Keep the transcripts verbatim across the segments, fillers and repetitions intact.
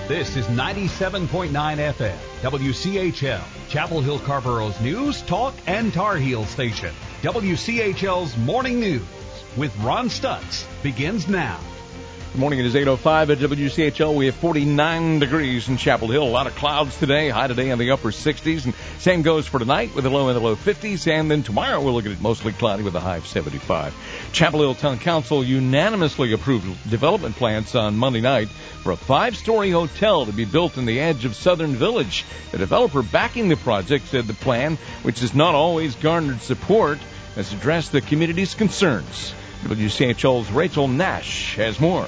This is ninety-seven point nine F M, W C H L, Chapel Hill Carborough's news, talk, and Tar Heel station. W C H L's Morning News with Ron Stutz begins now. Good morning. It is eight oh five at W C H L. We have forty-nine degrees in Chapel Hill. A lot of clouds today. High today in the upper sixties. And same goes for tonight with a low in the low fifties. And then tomorrow we'll look at it mostly cloudy with a high of seventy-five. Chapel Hill Town Council unanimously approved development plans on Monday night for a five-story hotel to be built in the edge of Southern Village. The developer backing the project said the plan, which has not always garnered support, has addressed the community's concerns. W C H L's Rachel Nash has more.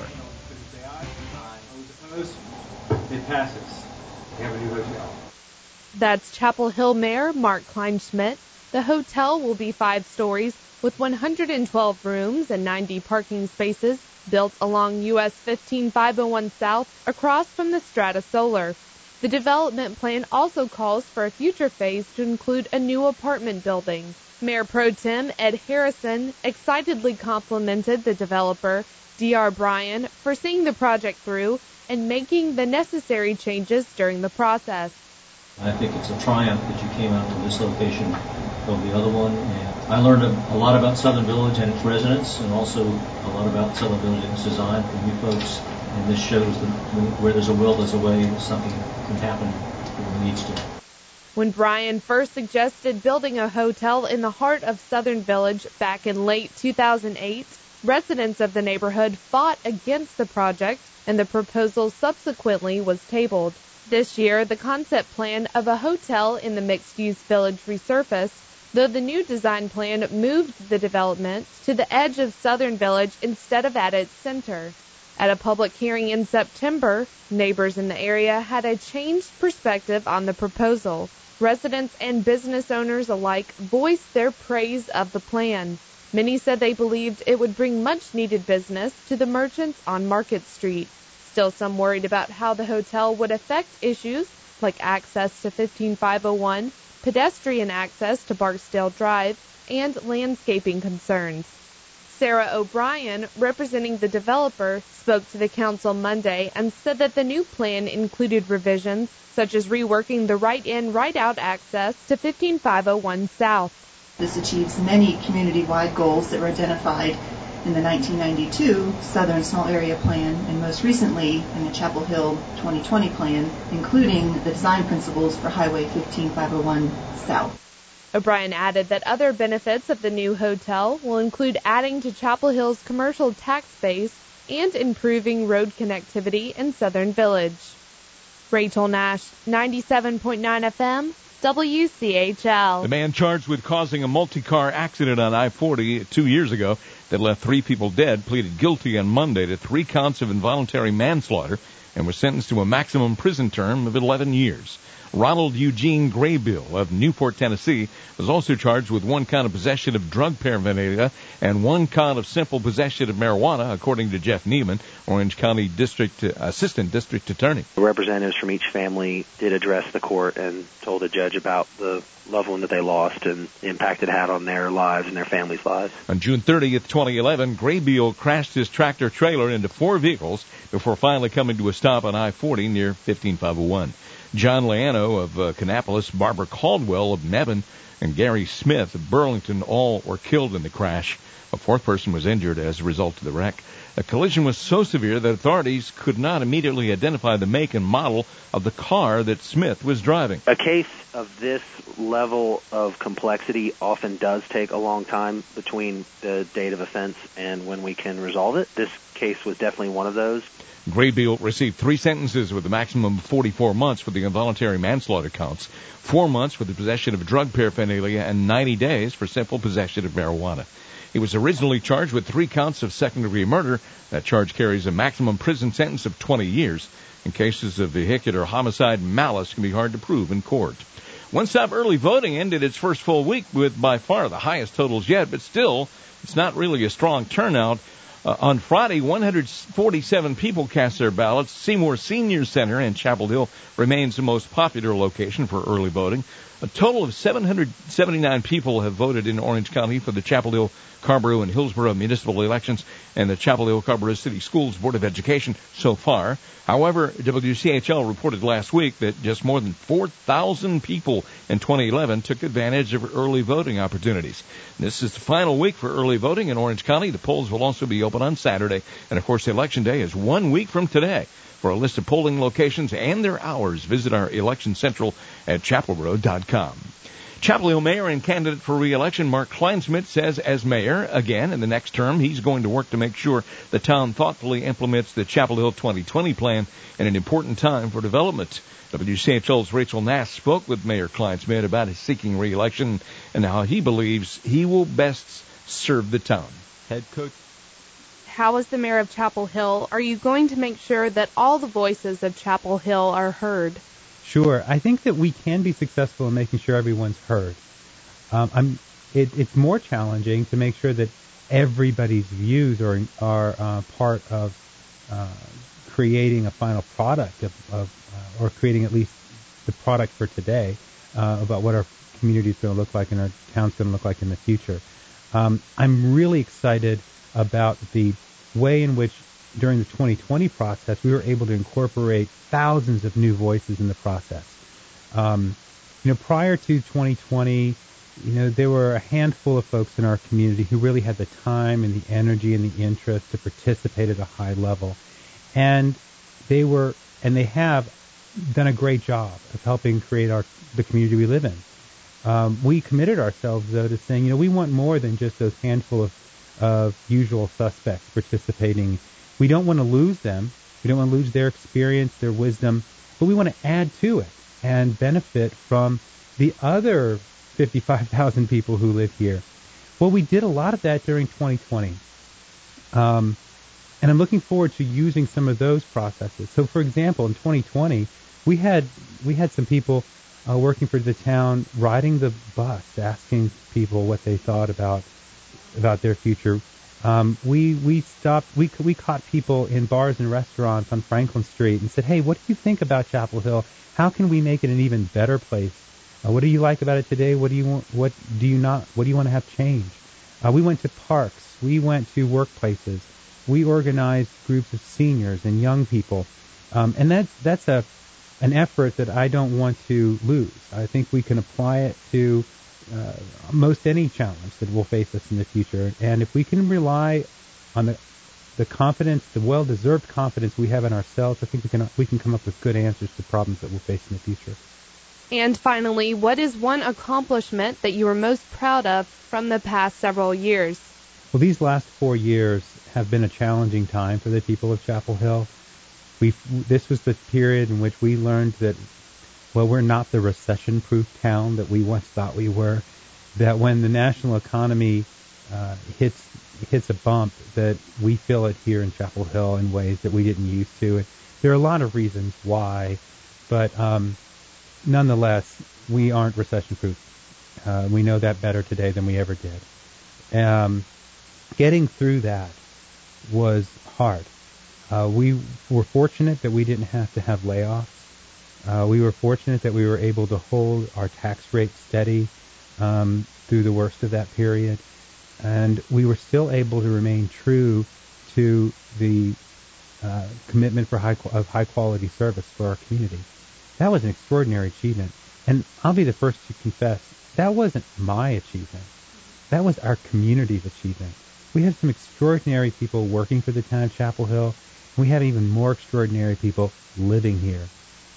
It passes. We have a new hotel. That's Chapel Hill Mayor Mark Kleinschmidt. The hotel will be five stories with one hundred twelve rooms and ninety parking spaces, built along U S fifteen five oh one South across from the Strata Solar. The development plan also calls for a future phase to include a new apartment building. Mayor Pro Tem Ed Harrison excitedly complimented the developer, D R Bryan, for seeing the project through and making the necessary changes during the process. I think it's a triumph that you came out to this location over the other one. And I learned a, a lot about Southern Village and its residents, and also a lot about Southern Village and its design from you folks. And this shows that where there's a will, there's a way that something can happen where it needs to. When Bryan first suggested building a hotel in the heart of Southern Village back in late two thousand eight, residents of the neighborhood fought against the project, and the proposal subsequently was tabled. This year, the concept plan of a hotel in the mixed-use village resurfaced, though the new design plan moved the development to the edge of Southern Village instead of at its center. At a public hearing in September, neighbors in the area had a changed perspective on the proposal. Residents and business owners alike voiced their praise of the plan. Many said they believed it would bring much-needed business to the merchants on Market Street. Still some worried about how the hotel would affect issues like access to fifteen five oh one, pedestrian access to Barksdale Drive, and landscaping concerns. Sarah O'Brien, representing the developer, spoke to the council Monday and said that the new plan included revisions such as reworking the right-in, right-out access to fifteen five oh one South. This achieves many community-wide goals that were identified in the nineteen ninety-two Southern Small Area Plan and most recently in the Chapel Hill twenty twenty Plan, including the design principles for Highway fifteen five oh one South. O'Brien added that other benefits of the new hotel will include adding to Chapel Hill's commercial tax base and improving road connectivity in Southern Village. Rachel Nash, ninety-seven point nine F M, W C H L. The man charged with causing a multi-car accident on I forty two years ago that left three people dead pleaded guilty on Monday to three counts of involuntary manslaughter and was sentenced to a maximum prison term of eleven years. Ronald Eugene Graybill of Newport, Tennessee, was also charged with one count of possession of drug paraphernalia and one count of simple possession of marijuana, according to Jeff Neiman, Orange County District uh, Assistant District Attorney. Representatives from each family did address the court and told the judge about the loved one that they lost and the impact it had on their lives and their families' lives. On June thirtieth, twenty eleven, Graybill crashed his tractor-trailer into four vehicles before finally coming to a stop on I forty near fifteen five oh one. John Leano of uh, Kannapolis, Barbara Caldwell of Mebane, and Gary Smith of Burlington all were killed in the crash. A fourth person was injured as a result of the wreck. The collision was so severe that authorities could not immediately identify the make and model of the car that Smith was driving. A case of this level of complexity often does take a long time between the date of offense and when we can resolve it. This case was definitely one of those. Graybill received three sentences with a maximum of forty-four months for the involuntary manslaughter counts, four months for the possession of drug paraphernalia, and ninety days for simple possession of marijuana. He was originally charged with three counts of second-degree murder. That charge carries a maximum prison sentence of twenty years. In cases of vehicular homicide, malice can be hard to prove in court. One-stop early voting ended its first full week with by far the highest totals yet, but still, it's not really a strong turnout. Uh, on Friday, one hundred forty-seven people cast their ballots. Seymour Senior Center in Chapel Hill remains the most popular location for early voting. A total of seven hundred seventy-nine people have voted in Orange County for the Chapel Hill, Carrboro, and Hillsborough municipal elections and the Chapel Hill, Carrboro City Schools Board of Education so far. However, W C H L reported last week that just more than four thousand people in twenty eleven took advantage of early voting opportunities. This is the final week for early voting in Orange County. The polls will also be open on Saturday. And, of course, Election Day is one week from today. For a list of polling locations and their hours, visit our Election Central at chapel road dot com. Chapel Hill Mayor and candidate for re-election Mark Kleinsmith says as mayor, again, in the next term, he's going to work to make sure the town thoughtfully implements the Chapel Hill twenty twenty plan in an important time for development. W C H L's Rachel Nass spoke with Mayor Kleinsmith about his seeking re-election and how he believes he will best serve the town. Head coach. How is the mayor of Chapel Hill, are you going to make sure that all the voices of Chapel Hill are heard? Sure. I think that we can be successful in making sure everyone's heard. Um, I'm, it, it's more challenging to make sure that everybody's views are are uh, part of uh, creating a final product of, of uh, or creating at least the product for today uh, about what our community is going to look like and our town's going to look like in the future. Um, I'm really excited about the way in which during the twenty twenty process we were able to incorporate thousands of new voices in the process. Um, you know, prior to twenty twenty, you know, there were a handful of folks in our community who really had the time and the energy and the interest to participate at a high level. And they were, and they have done a great job of helping create our, the community we live in. Um, we committed ourselves, though, to saying, you know, we want more than just those handful of of usual suspects participating. We don't want to lose them. We don't want to lose their experience, their wisdom, but we want to add to it and benefit from the other fifty-five thousand people who live here. Well, we did a lot of that during twenty twenty. Um, and I'm looking forward to using some of those processes. So, for example, in twenty twenty, we had we had some people uh, working for the town riding the bus, asking people what they thought about about their future. Um, we we stopped. We we caught people in bars and restaurants on Franklin Street and said, "Hey, what do you think about Chapel Hill? How can we make it an even better place? Uh, what do you like about it today? What do you want? What do you not? What do you want to have change?" Uh, we went to parks. We went to workplaces. We organized groups of seniors and young people, um, and that's that's a an effort that I don't want to lose. I think we can apply it to uh, most any challenge that will face us in the future, and if we can rely on the the confidence, the well-deserved confidence we have in ourselves, I think we can we can come up with good answers to problems that we'll face in the future. And finally, what is one accomplishment that you are most proud of from the past several years? Well, these last four years have been a challenging time for the people of Chapel Hill. We this was the period in which we learned that, well, we're not the recession-proof town that we once thought we were. That when the national economy uh, hits hits a bump, that we feel it here in Chapel Hill in ways that we didn't used to. It, there are a lot of reasons why, but um, nonetheless, we aren't recession-proof. Uh, we know that better today than we ever did. Um, getting through that was hard. Uh, we were fortunate that we didn't have to have layoffs. Uh, we were fortunate that we were able to hold our tax rate steady um, through the worst of that period. And we were still able to remain true to the uh, commitment for high, of high-quality service for our community. That was an extraordinary achievement. And I'll be the first to confess, that wasn't my achievement. That was our community's achievement. We have some extraordinary people working for the town of Chapel Hill. And we have even more extraordinary people living here.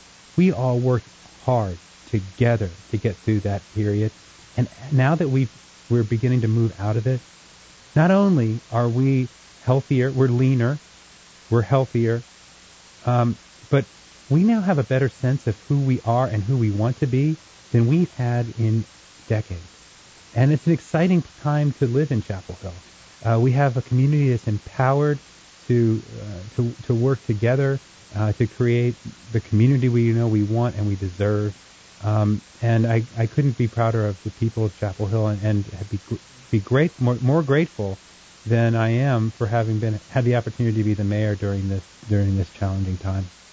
We all worked hard together to get through that period. And now that we've, we're beginning to move out of it, not only are we healthier, we're leaner, we're healthier, um, but we now have a better sense of who we are and who we want to be than we've had in decades. And it's an exciting time to live in Chapel Hill. Uh, we have a community that's empowered to uh, to, to work together uh, to create the community we know we want and we deserve. Um, and I, I couldn't be prouder of the people of Chapel Hill, and, and be be great more, more grateful than I am for having been had the opportunity to be the mayor during this during this challenging time.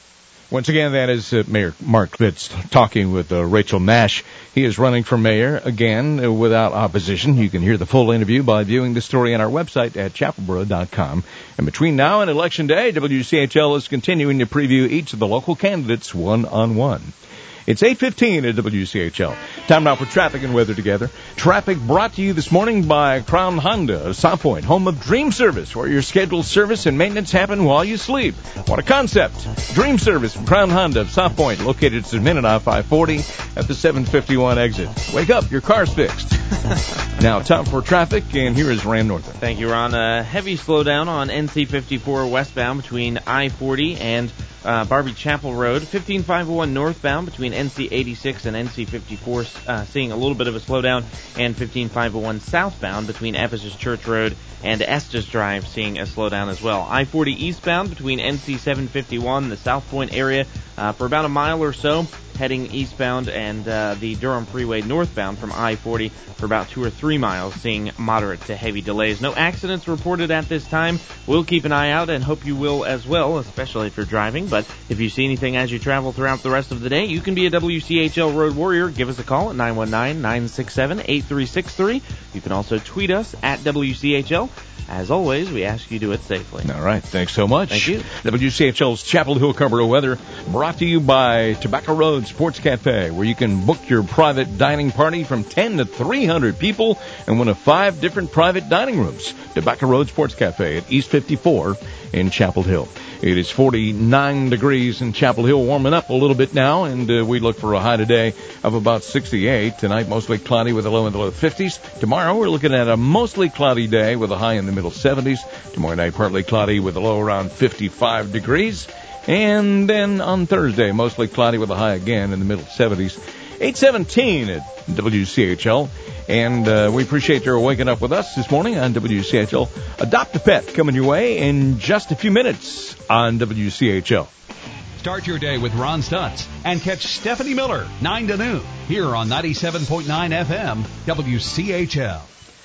Once again, that is uh, Mayor Mark Fitz talking with uh, Rachel Nash. He is running for mayor again uh, without opposition. You can hear the full interview by viewing the story on our website at chapelboro dot com. And between now and Election Day, W C H L is continuing to preview each of the local candidates one-on-one. It's eight fifteen at W C H L. Time now for traffic and weather together. Traffic brought to you this morning by Crown Honda of South Point, home of Dream Service, where your scheduled service and maintenance happen while you sleep. What a concept. Dream Service from Crown Honda of South Point, located at Minute I five forty at the seven fifty-one exit. Wake up, your car's fixed. Now, time for traffic, and here is Rand Northern. Thank you, Ron. A heavy slowdown on N C fifty-four westbound between I forty and Uh, Barbie Chapel Road, fifteen five oh one northbound between N C eighty-six and N C fifty-four, uh, seeing a little bit of a slowdown, and fifteen five oh one southbound between Ephesus Church Road and Estes Drive, seeing a slowdown as well. I forty eastbound between N C seven fifty-one, the South Point area, uh, for about a mile or so, heading eastbound, and uh, the Durham Freeway northbound from I forty for about two or three miles, seeing moderate to heavy delays. No accidents reported at this time. We'll keep an eye out and hope you will as well, especially if you're driving. But if you see anything as you travel throughout the rest of the day, you can be a W C H L Road Warrior. Give us a call at nine one nine, nine six seven, eight three six three. You can also tweet us at W C H L. As always, we ask you do it safely. All right. Thanks so much. Thank you. W C H L's Chapel Hill Carrboro weather brought to you by Tobacco Road Sports Cafe, where you can book your private dining party from ten to three hundred people in one of five different private dining rooms. Tobacco Road Sports Cafe at East fifty-four in Chapel Hill. It is forty-nine degrees in Chapel Hill, warming up a little bit now, and uh, we look for a high today of about sixty-eight. Tonight, mostly cloudy with a low in the low fifties. Tomorrow, we're looking at a mostly cloudy day with a high in the middle seventies. Tomorrow night, partly cloudy with a low around fifty-five degrees. And then on Thursday, mostly cloudy with a high again in the middle seventies. eight seventeen at W C H L. And uh, we appreciate your waking up with us this morning on W C H L. Adopt a Pet coming your way in just a few minutes on W C H L. Start your day with Ron Stutz and catch Stephanie Miller, nine to noon, here on ninety-seven point nine F M, W C H L.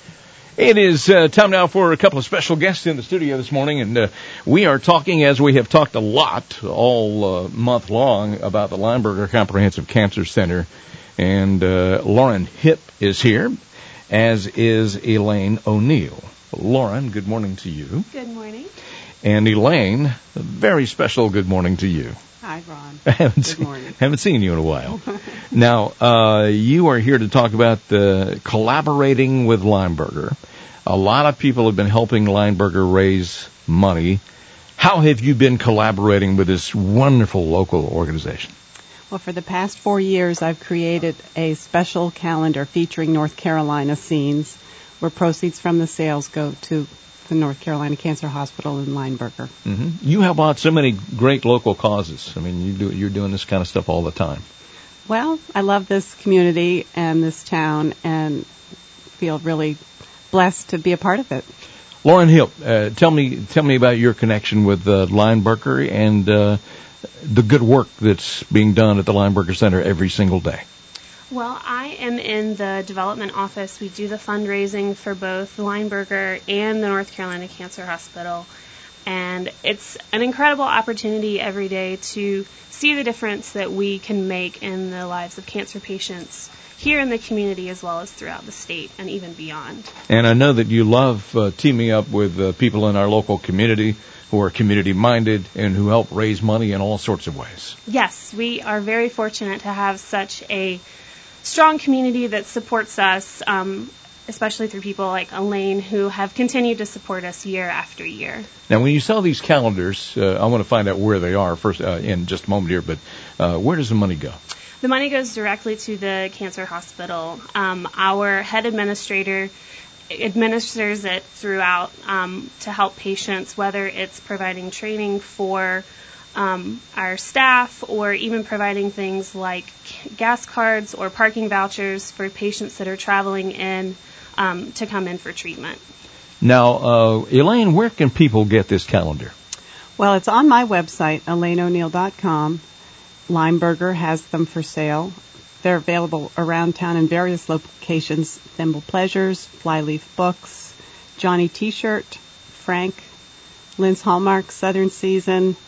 It is uh, time now for a couple of special guests in the studio this morning, and uh, we are talking, as we have talked a lot all uh, month long, about the Lineberger Comprehensive Cancer Center. And uh, Lauren Hipp is here, as is Elaine O'Neill. Lauren, good morning to you. Good morning. And Elaine, a very special good morning to you. Hi, Ron. I haven't Good seen, morning. haven't seen you in a while. Now, uh, you are here to talk about uh, collaborating with Lineberger. A lot of people have been helping Lineberger raise money. How have you been collaborating with this wonderful local organization? Well, for the past four years, I've created a special calendar featuring North Carolina scenes where proceeds from the sales go to the North Carolina Cancer Hospital in Lineberger. Mm-hmm. You help out so many great local causes. I mean, you do, you're doing this kind of stuff all the time. Well, I love this community and this town and feel really blessed to be a part of it. Lauren Hipp, uh, tell me tell me about your connection with uh, Lineberger and uh, the good work that's being done at the Lineberger Center every single day. Well, I am in the development office. We do the fundraising for both the Lineberger and the North Carolina Cancer Hospital. And it's an incredible opportunity every day to see the difference that we can make in the lives of cancer patients here in the community as well as throughout the state and even beyond. And I know that you love uh, teaming up with uh, people in our local community who are community-minded and who help raise money in all sorts of ways. Yes, we are very fortunate to have such a strong community that supports us, um, especially through people like Elaine, who have continued to support us year after year. Now, when you sell these calendars, uh, I want to find out where they are first uh, in just a moment here, but uh, where does the money go? The money goes directly to the cancer hospital. Um, our head administrator administers it throughout um, to help patients, whether it's providing training for um, our staff or even providing things like gas cards or parking vouchers for patients that are traveling in um, to come in for treatment. Now, uh, Elaine, where can people get this calendar? Well, it's on my website, elaine o'neill dot com. Lineberger has them for sale. They're available around town in various locations: Thimble Pleasures, Flyleaf Books, Johnny T-Shirt, Frank, Lynn's Hallmark, Southern Season,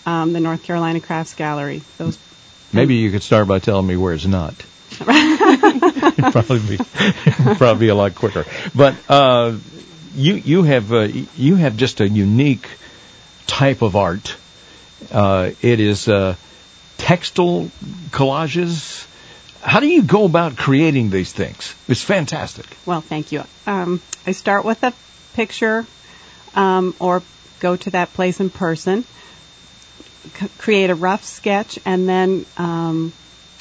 um, the North Carolina Crafts Gallery. Those Maybe you could start by telling me where it's not. It'd probably be probably be a lot quicker. But uh, you you have uh, you have just a unique type of art. Uh, it is uh, textile collages. How do you go about creating these things? It's fantastic. Well, thank you. Um, I start with a picture, um, or go to that place in person, c- create a rough sketch, and then um,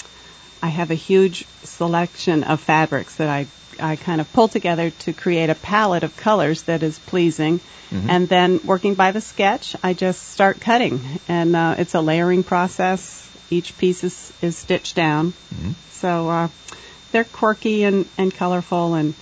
I have a huge selection of fabrics that I, I kind of pull together to create a palette of colors that is pleasing. Mm-hmm. And then working by the sketch, I just start cutting. And uh, it's a layering process. Each piece is, is stitched down. Mm-hmm. So uh, they're quirky and, and colorful, and,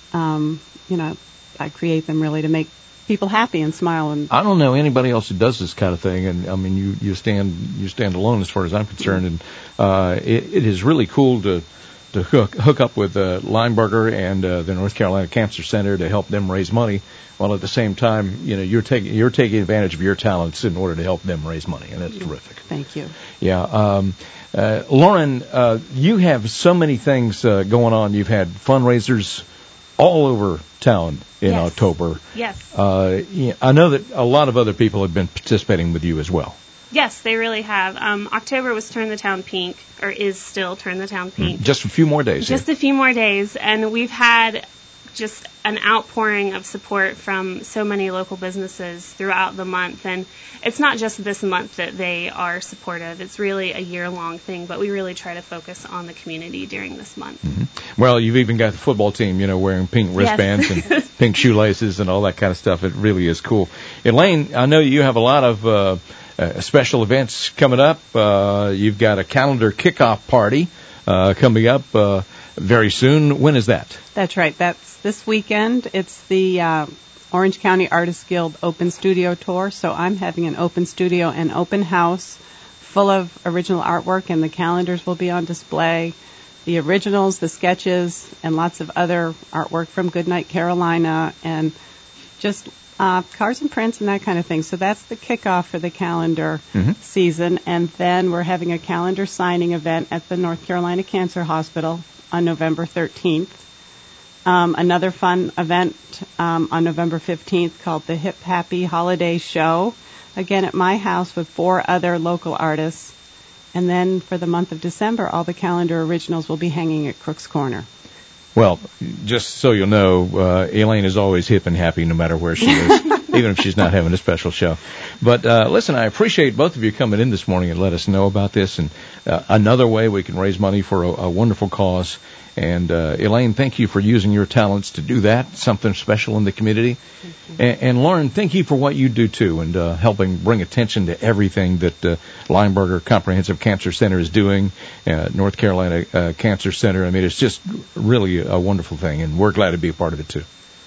um, you know, I create them really to make people happy and smile. And I don't know anybody else who does this kind of thing, and I mean, you, you stand you stand alone as far as I'm concerned, and uh, it, it is really cool to to hook hook up with uh, Lineberger and uh, the North Carolina Cancer Center to help them raise money, while at the same time, you know, you're taking you're taking advantage of your talents in order to help them raise money, and that's terrific. Thank you. Yeah. Um, uh, Lauren, uh, you have so many things uh, going on. You've had fundraisers all over town in yes. October. Yes. Uh, yeah, I know that a lot of other people have been participating with you as well. Yes, they really have. Um, October was Turn the Town Pink, or is still Turn the Town Pink. Just a few more days. Just here. a few more days, and we've had just an outpouring of support from so many local businesses throughout the month. And it's not just this month that they are supportive. It's really a year-long thing, but we really try to focus on the community during this month. Mm-hmm. Well, you've even got the football team, you know, wearing pink wristbands yes. and pink shoelaces and all that kind of stuff. It really is cool. Elaine, I know you have a lot of uh, uh, special events coming up. Uh, you've got a calendar kickoff party uh, coming up uh, very soon. When is that? That's right. That's this weekend. It's the uh, Orange County Artists Guild Open Studio Tour. So I'm having an open studio and open house full of original artwork, and the calendars will be on display. The originals, the sketches, and lots of other artwork from Goodnight Carolina, and just uh, cards and prints and that kind of thing. So that's the kickoff for the calendar mm-hmm. season. And then we're having a calendar signing event at the North Carolina Cancer Hospital on November thirteenth. Um, another fun event um, on November fifteenth called the Hip Happy Holiday Show, again at my house with four other local artists. And then for the month of December, all the calendar originals will be hanging at Crook's Corner. Well, just so you'll know, uh, Elaine is always hip and happy no matter where she is, even if she's not having a special show. But uh, listen, I appreciate both of you coming in this morning and let us know about this, and uh, another way we can raise money for a, a wonderful cause. And uh, Elaine, thank you for using your talents to do that, something special in the community. And, and Lauren, thank you for what you do too, and uh, helping bring attention to everything that uh, Lineberger Comprehensive Cancer Center is doing, uh, North Carolina uh, Cancer Center. I mean, it's just really a wonderful thing, and we're glad to be a part of it too.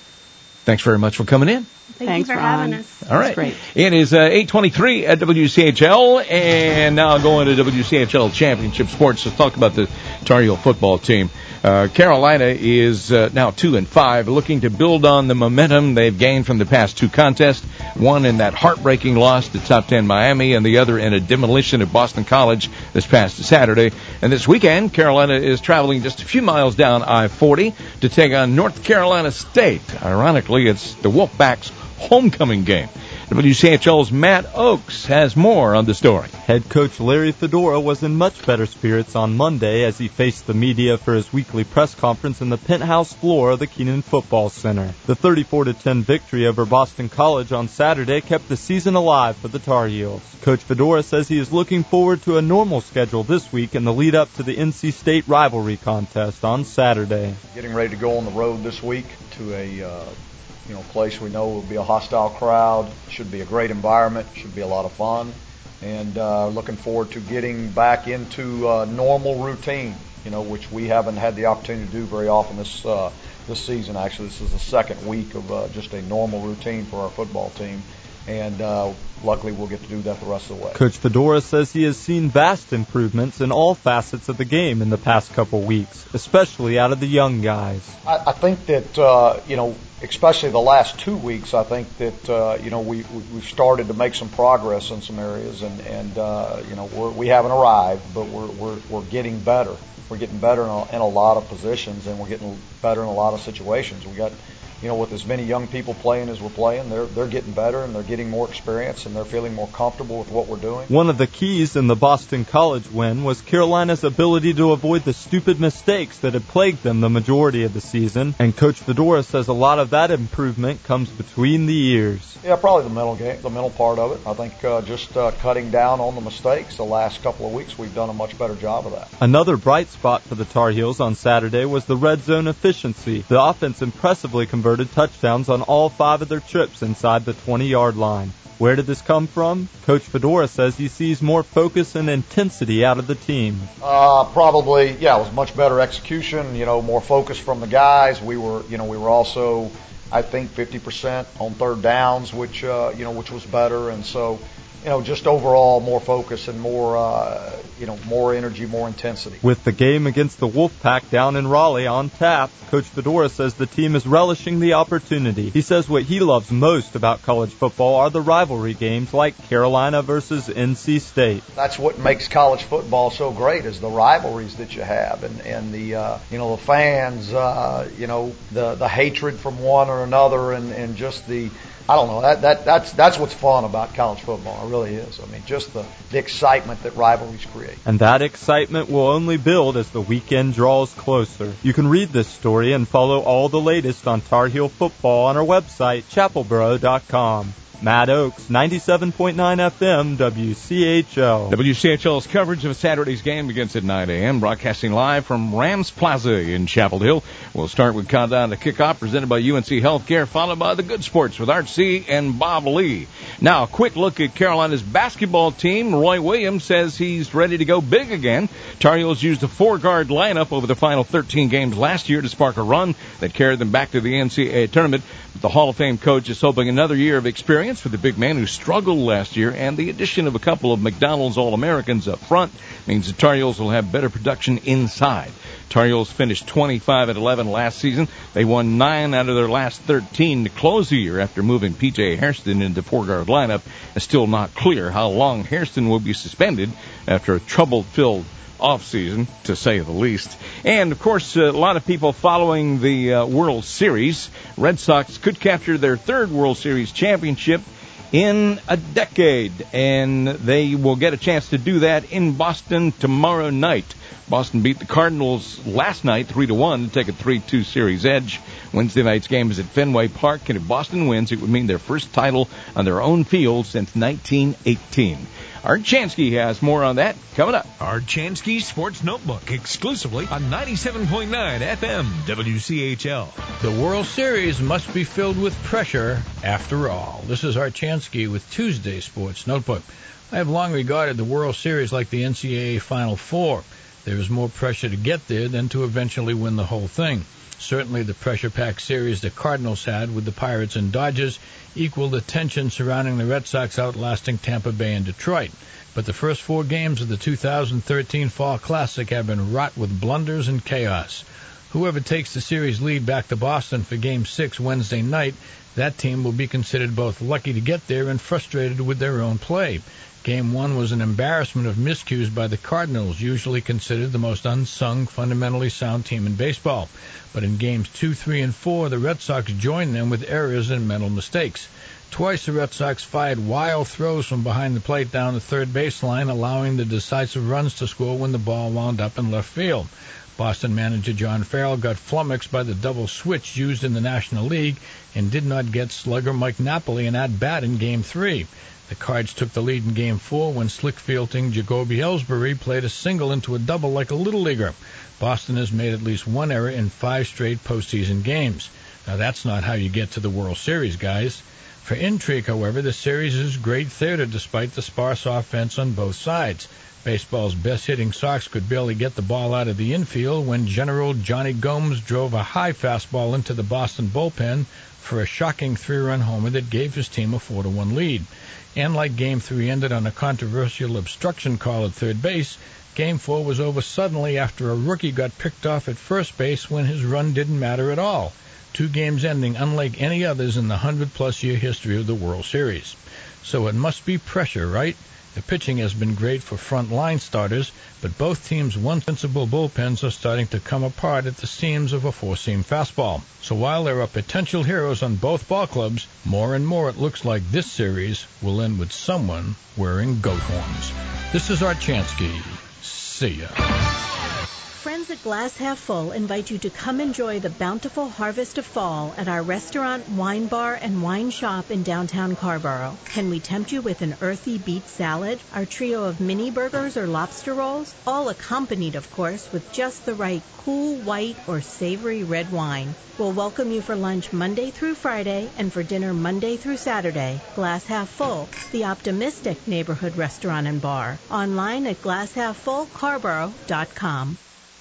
Thanks very much for coming in. Thank Thanks, you for Ron. having us. All right. Great. It is uh, eight twenty-three at W C H L, and now going to W C H L Championship Sports to talk about the Tar Heel football team. Uh, Carolina is uh, now two and five, looking to build on the momentum they've gained from the past two contests. One in that heartbreaking loss to top ten Miami, and the other in a demolition of Boston College this past Saturday. And this weekend, Carolina is traveling just a few miles down I forty to take on North Carolina State. Ironically, it's the Wolfpacks' homecoming game. W C H L's Matt Oakes has more on the story. Head coach Larry Fedora was in much better spirits on Monday as he faced the media for his weekly press conference in the penthouse floor of the Kenan Football Center. The thirty-four to ten victory over Boston College on Saturday kept the season alive for the Tar Heels. Coach Fedora says he is looking forward to a normal schedule this week in the lead up to the N C State rivalry contest on Saturday. Getting ready to go on the road this week to a uh, you know place we know will be a hostile crowd. Should be a great environment. Should be a lot of fun. And uh, looking forward to getting back into uh, normal routine, you know, which we haven't had the opportunity to do very often this uh, this season. Actually, this is the second week of uh, just a normal routine for our football team. And uh, luckily we'll get to do that the rest of the way. Coach Fedora says he has seen vast improvements in all facets of the game in the past couple weeks, especially out of the young guys. I, I think that, uh, you know, especially the last two weeks, I think that uh, you know we we've started to make some progress in some areas, and and uh, you know we're, we haven't arrived, but we're we're we're getting better. We're getting better in a, in a lot of positions, and we're getting better in a lot of situations. We got, you know, with as many young people playing as we're playing, they're they're getting better, and they're getting more experience, and they're feeling more comfortable with what we're doing. One of the keys in the Boston College win was Carolina's ability to avoid the stupid mistakes that had plagued them the majority of the season, and Coach Fedora says a lot of that improvement comes between the ears. Yeah, probably the mental game, the mental part of it. I think uh, just uh, cutting down on the mistakes the last couple of weeks, we've done a much better job of that. Another bright spot for the Tar Heels on Saturday was the red zone efficiency. The offense impressively converted touchdowns on all five of their trips inside the twenty-yard line. Where did this come from? Coach Fedora says he sees more focus and intensity out of the team. Uh, probably, yeah, it was much better execution, you know, more focus from the guys. We were, you know, we were also, I think, fifty percent on third downs, which, uh, you know, which was better. And so, you know, just overall more focus and more, uh, you know, more energy, more intensity. With the game against the Wolfpack down in Raleigh on tap, Coach Fedora says the team is relishing the opportunity. He says what he loves most about college football are the rivalry games like Carolina versus N C State. That's what makes college football so great, is the rivalries that you have, and and the uh, you know the fans, uh, you know the the hatred from one or another, and and just the. I don't know. That that that's that's what's fun about college football. It really is. I mean, just the, the excitement that rivalries create. And that excitement will only build as the weekend draws closer. You can read this story and follow all the latest on Tar Heel football on our website, chapel boro dot com. Matt Oakes, ninety-seven point nine F M, W C H L. W C H L's coverage of Saturday's game begins at nine a.m., broadcasting live from Rams Plaza in Chapel Hill. We'll start with Countdown to Kickoff, presented by U N C Healthcare, followed by the Good Sports with Art C. and Bob Lee. Now, a quick look at Carolina's basketball team. Roy Williams says he's ready to go big again. Tar Heels used a four-guard lineup over the final thirteen games last year to spark a run that carried them back to the N C double A tournament. The Hall of Fame coach is hoping another year of experience for the big man who struggled last year, and the addition of a couple of McDonald's All-Americans up front means the Tar Heels will have better production inside. Tar Heels finished twenty-five and eleven last season. They won nine out of their last thirteen to close the year after moving P J Hairston into the four-guard lineup. It's still not clear how long Hairston will be suspended after a trouble-filled off-season, to say the least. And, of course, a lot of people following the uh, World Series. Red Sox could capture their third World Series championship in a decade, and they will get a chance to do that in Boston tomorrow night. Boston beat the Cardinals last night three to one to take a three two series edge. Wednesday night's game is at Fenway Park, and if Boston wins, it would mean their first title on their own field since nineteen eighteen. Art Chansky has more on that coming up. Art Chansky Sports Notebook, exclusively on ninety-seven point nine F M W C H L. The World Series must be filled with pressure after all. This is Art Chansky with Tuesday Sports Notebook. I have long regarded the World Series like the N C double A Final Four. There is more pressure to get there than to eventually win the whole thing. Certainly the pressure-packed series the Cardinals had with the Pirates and Dodgers equaled the tension surrounding the Red Sox outlasting Tampa Bay and Detroit. But the first four games of the two thousand thirteen Fall Classic have been wrought with blunders and chaos. Whoever takes the series lead back to Boston for Game six Wednesday night, that team will be considered both lucky to get there and frustrated with their own play. Game one was an embarrassment of miscues by the Cardinals, usually considered the most unsung, fundamentally sound team in baseball. But in games two, three, and four, the Red Sox joined them with errors and mental mistakes. Twice the Red Sox fired wild throws from behind the plate down the third baseline, allowing the decisive runs to score when the ball wound up in left field. Boston manager John Farrell got flummoxed by the double switch used in the National League and did not get slugger Mike Napoli an at-bat in Game three. The Cards took the lead in Game four when slick-fielding Jacoby Ellsbury played a single into a double like a little leaguer. Boston has made at least one error in five straight postseason games. Now, that's not how you get to the World Series, guys. For intrigue, however, the series is great theater despite the sparse offense on both sides. Baseball's best-hitting Sox could barely get the ball out of the infield when General Johnny Gomes drove a high fastball into the Boston bullpen for a shocking three-run homer that gave his team a four to one lead. And like Game three ended on a controversial obstruction call at third base, Game four was over suddenly after a rookie got picked off at first base when his run didn't matter at all. two games ending unlike any others in the one hundred plus year history of the World Series. So it must be pressure, right? The pitching has been great for front line starters, but both teams' one-sensible bullpens are starting to come apart at the seams of a four-seam fastball. So while there are potential heroes on both ball clubs, more and more it looks like this series will end with someone wearing goat horns. This is Art Chansky. See ya. Friends at Glass Half Full invite you to come enjoy the bountiful harvest of fall at our restaurant, wine bar, and wine shop in downtown Carrboro. Can we tempt you with an earthy beet salad, our trio of mini burgers or lobster rolls, all accompanied, of course, with just the right cool white or savory red wine. We'll welcome you for lunch Monday through Friday and for dinner Monday through Saturday. Glass Half Full, the optimistic neighborhood restaurant and bar. Online at glass half full carborough dot com.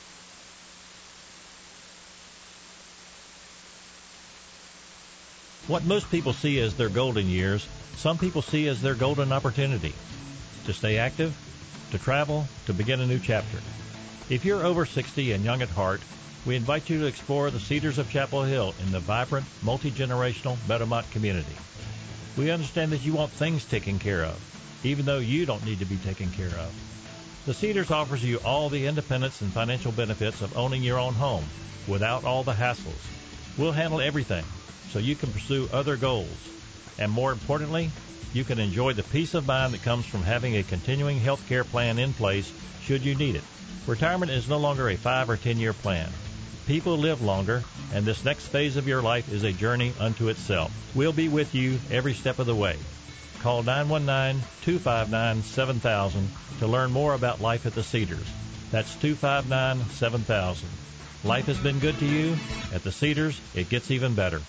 What most people see as their golden years, some people see as their golden opportunity. To stay active, to travel, to begin a new chapter. If you're over sixty and young at heart, we invite you to explore the Cedars of Chapel Hill in the vibrant, multi-generational Meadowmont community. We understand that you want things taken care of, even though you don't need to be taken care of. The Cedars offers you all the independence and financial benefits of owning your own home, without all the hassles. We'll handle everything, so you can pursue other goals. And more importantly, you can enjoy the peace of mind that comes from having a continuing health care plan in place should you need it. Retirement is no longer a five or ten year plan. People live longer, and this next phase of your life is a journey unto itself. We'll be with you every step of the way. Call nine one nine, two five nine, seven thousand to learn more about life at the Cedars. That's two five nine, seven thousand. Life has been good to you. At the Cedars, it gets even better.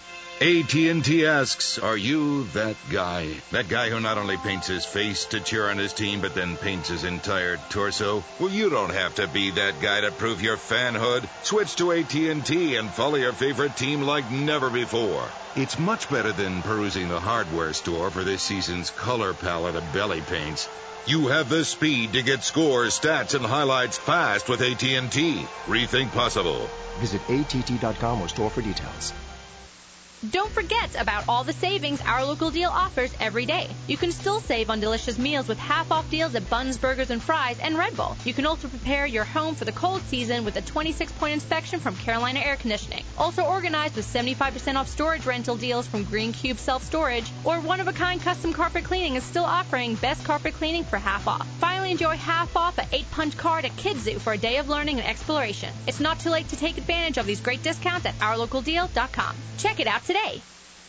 A T and T asks, are you that guy? That guy who not only paints his face to cheer on his team, but then paints his entire torso? Well, you don't have to be that guy to prove your fanhood. Switch to A T and T and follow your favorite team like never before. It's much better than perusing the hardware store for this season's color palette of belly paints. You have the speed to get scores, stats, and highlights fast with A T and T. Rethink possible. Visit A T T dot com or store for details. Don't forget about all the savings Our Local Deal offers every day. You can still save on delicious meals with half-off deals at Buns, Burgers, and Fries and Red Bull. You can also prepare your home for the cold season with a twenty-six point inspection from Carolina Air Conditioning. Also organized with seventy-five percent off storage rental deals from Green Cube Self-Storage, or one-of-a-kind custom carpet cleaning is still offering best carpet cleaning for half off. Finally, enjoy half off an eight-punch card at Kids Zoo for a day of learning and exploration. It's not too late to take advantage of these great discounts at our local deal dot com. Check it out today.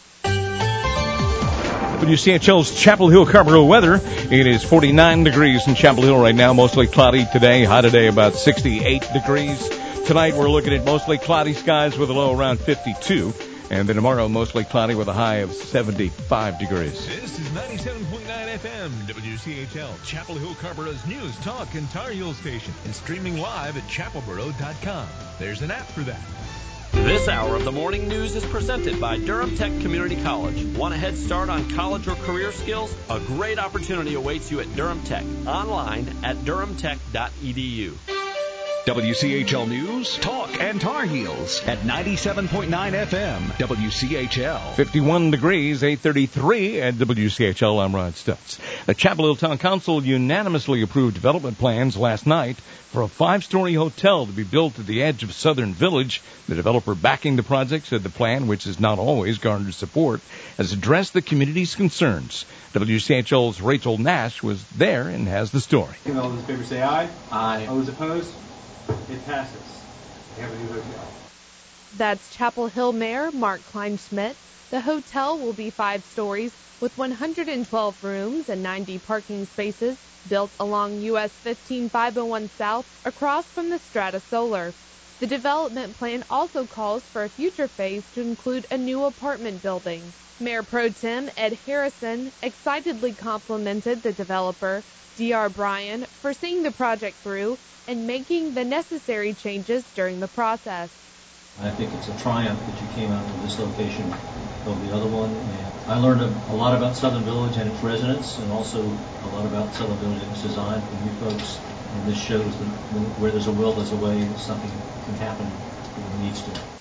W C H L's Chapel Hill Carrboro weather. It is forty-nine degrees in Chapel Hill right now, mostly cloudy today. High today about sixty-eight degrees. Tonight we're looking at mostly cloudy skies with a low around fifty-two. And then tomorrow mostly cloudy with a high of seventy-five degrees. This is ninety-seven point nine F M, W C H L, Chapel Hill Carrboro's news, talk, and Tar Heel station. And streaming live at chapel boro dot com. There's an app for that. This hour of the morning news is presented by Durham Tech Community College. Want a head start on college or career skills? A great opportunity awaits you at Durham Tech. Online at durham tech dot e d u. W C H L News, Talk, and Tar Heels at ninety-seven point nine F M, W C H L. fifty-one degrees, eight thirty-three at W C H L. I'm Ron Stutz. The Chapel Hill Town Council unanimously approved development plans last night for a five-story hotel to be built at the edge of Southern Village. The developer backing the project said the plan, which has not always garnered support, has addressed the community's concerns. W C H L's Rachel Nash was there and has the story. All those in favor say aye. Aye. All those opposed? It passes. We have a new hotel. That's Chapel Hill Mayor Mark Kleinschmidt. The hotel will be five stories with one hundred twelve rooms and ninety parking spaces, built along U S fifteen five oh one South across from the Strata Solar. The development plan also calls for a future phase to include a new apartment building. Mayor Pro Tem Ed Harrison excitedly complimented the developer, D R Bryan, for seeing the project through and making the necessary changes during the process. I think it's a triumph that you came out to this location over the other one. And I learned a, a lot about Southern Village and its residents, and also a lot about Southern Village and its design from you folks. And this shows that where there's a will, there's a way, and something can happen when it needs to.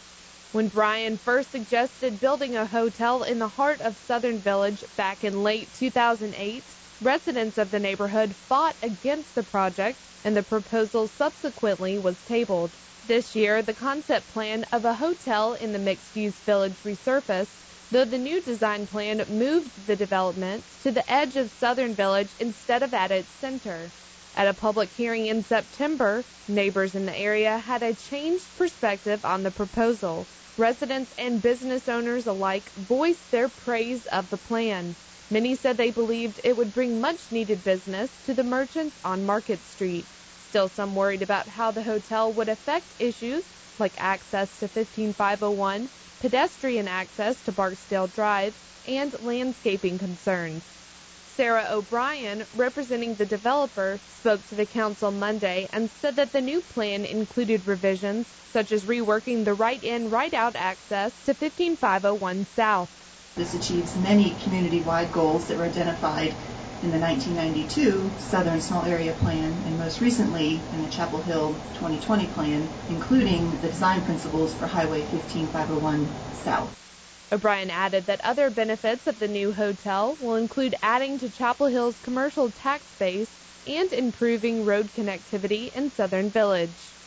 When Brian first suggested building a hotel in the heart of Southern Village back in late two thousand eight, residents of the neighborhood fought against the project, and the proposal subsequently was tabled. This year, the concept plan of a hotel in the mixed-use village resurfaced, though the new design plan moved the development to the edge of Southern Village instead of at its center. At a public hearing in September, neighbors in the area had a changed perspective on the proposal. Residents and business owners alike voiced their praise of the plan. Many said they believed it would bring much-needed business to the merchants on Market Street. Still, some worried about how the hotel would affect issues like access to fifteen five oh one, pedestrian access to Barksdale Drive, and landscaping concerns. Sarah O'Brien, representing the developer, spoke to the council Monday and said that the new plan included revisions such as reworking the right-in, right-out access to fifteen five oh one South. This achieves many community-wide goals that were identified in the nineteen ninety-two Southern Small Area Plan and most recently in the Chapel Hill twenty twenty Plan, including the design principles for Highway fifteen five oh one South. O'Brien added that other benefits of the new hotel will include adding to Chapel Hill's commercial tax base and improving road connectivity in Southern Village.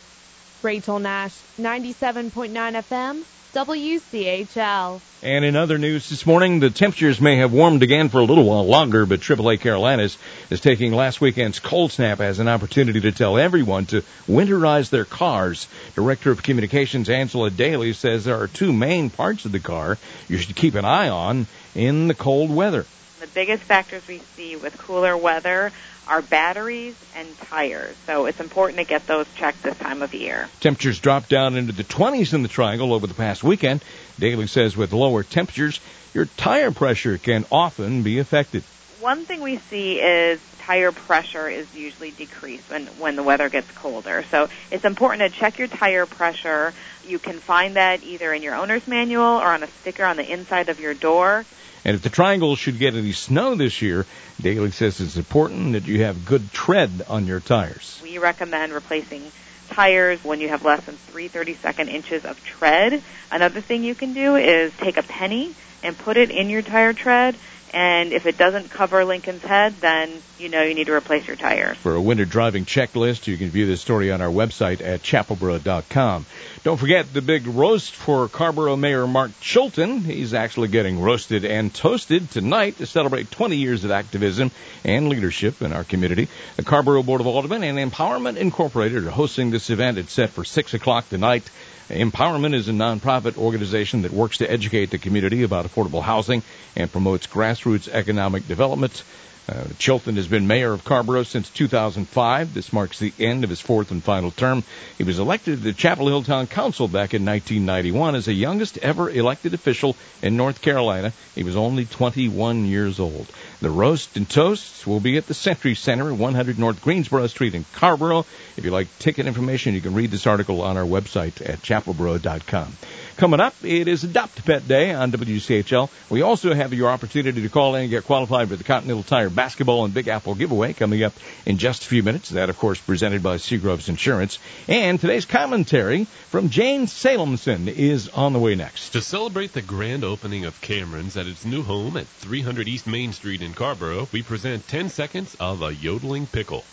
Rachel Nash, ninety-seven point nine F M, W C H L. And in other news this morning, the temperatures may have warmed again for a little while longer, but triple A Carolinas is taking last weekend's cold snap as an opportunity to tell everyone to winterize their cars. Director of Communications Angela Daly says there are two main parts of the car you should keep an eye on in the cold weather. The biggest factors we see with cooler weather are batteries and tires. So it's important to get those checked this time of year. Temperatures dropped down into the twenties in the Triangle over the past weekend. Daly says with lower temperatures, your tire pressure can often be affected. One thing we see is tire pressure is usually decreased when, when the weather gets colder. So it's important to check your tire pressure. You can find that either in your owner's manual or on a sticker on the inside of your door. And if the Triangle should get any snow this year, Daly says it's important that you have good tread on your tires. We recommend replacing tires when you have less than three thirty-second inches of tread. Another thing you can do is take a penny and put it in your tire tread, and if it doesn't cover Lincoln's head, then you know you need to replace your tires. For a winter driving checklist, you can view this story on our website at chapelboro dot com. Don't forget the big roast for Carrboro Mayor Mark Chilton. He's actually getting roasted and toasted tonight to celebrate twenty years of activism and leadership in our community. The Carrboro Board of Aldermen and Empowerment Incorporated are hosting this event. It's set for six o'clock tonight. Empowerment is a nonprofit organization that works to educate the community about affordable housing and promotes grassroots economic development. Uh, Chilton has been mayor of Carrboro since two thousand five. This marks the end of his fourth and final term. He was elected to the Chapel Hill Town Council back in nineteen ninety-one as the youngest ever elected official in North Carolina. He was only twenty-one years old. The roast and toasts will be at the Century Center at one hundred North Greensboro Street in Carrboro. If you like ticket information, you can read this article on our website at chapelboro dot com. Coming up, it is Adopt a Pet Day on W C H L. We also have your opportunity to call in and get qualified for the Continental Tire Basketball and Big Apple giveaway coming up in just a few minutes. That, of course, presented by Seagroves Insurance. And today's commentary from Jane Salemson is on the way next. To celebrate the grand opening of Cameron's at its new home at three hundred East Main Street in Carrboro, we present ten seconds of a yodeling pickle.